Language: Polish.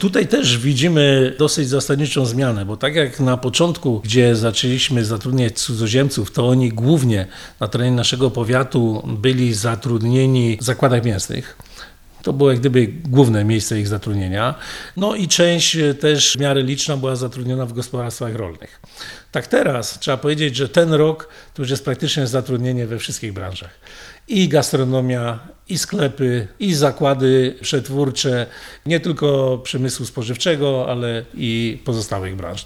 Tutaj też widzimy dosyć zasadniczą zmianę, bo tak jak na początku, gdzie zaczęliśmy zatrudniać cudzoziemców, to oni głównie na terenie naszego powiatu byli zatrudnieni w zakładach mięsnych. To było jak gdyby główne miejsce ich zatrudnienia. No i część też w miarę liczna była zatrudniona w gospodarstwach rolnych. Tak teraz trzeba powiedzieć, że ten rok to już jest praktycznie zatrudnienie we wszystkich branżach. I gastronomia, i sklepy, i zakłady przetwórcze, nie tylko przemysłu spożywczego, ale i pozostałych branż.